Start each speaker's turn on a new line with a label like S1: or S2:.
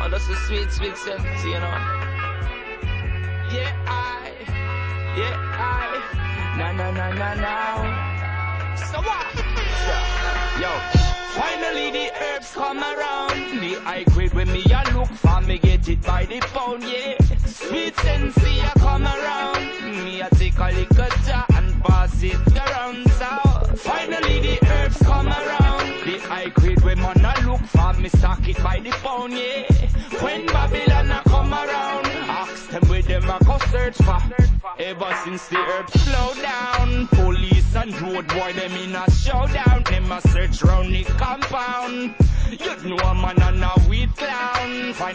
S1: Oh, that's a sweet, sweet sense, you know. Now. So what? Yo, finally the herbs come around. The high grade when me a look for, me get it by the pound, yeah. Sweet sensei a come around. Me a take a little jar and pass it around. So finally the herbs come around. The high grade when man a look for, me stock it by the pound, yeah. When Babylon a come around, ask them where them a go search for. Ever since the herbs slow down, police and road boy them in a showdown. Them a search round the compound. You know a man and a weed clown.